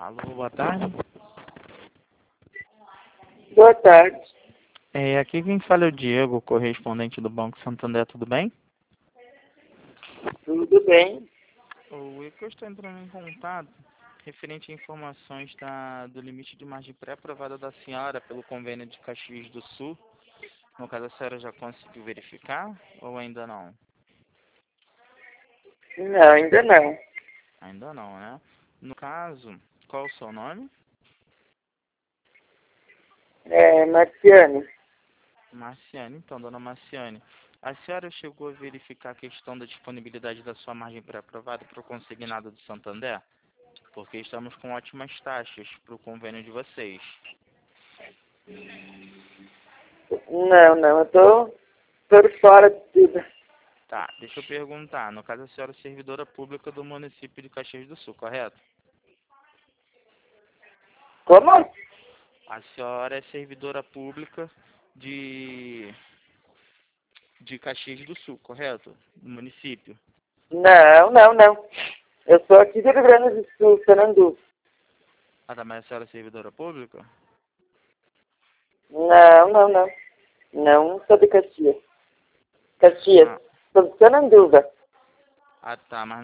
Alô, boa tarde. Boa tarde. Aqui quem fala é o Diego, correspondente do Banco Santander, tudo bem? Tudo bem? Eu estou entrando em contato referente a informações do limite de margem pré-aprovada da senhora pelo convênio de Caxias do Sul. No caso, a senhora já conseguiu verificar ou ainda não? Não, ainda não. Ainda não, né? No caso, qual o seu nome? Marciane. Marciane. Então, dona Marciane, a senhora chegou a verificar a questão da disponibilidade da sua margem pré-aprovada para o consignado do Santander? Porque estamos com ótimas taxas para o convênio de vocês. Não, eu tô por fora de tudo. Tá, deixa eu perguntar. No caso, a senhora é servidora pública do município de Caxias do Sul, correto? Como? A senhora é servidora pública de Caxias do Sul, correto? Do município. Não. Eu sou aqui do Rio Grande do Sul, Fernando. Ah, tá, mas a senhora é servidora pública? Não. Não sou de Caxias. Caxias. Ah, Sou de Sananduva. tá, mas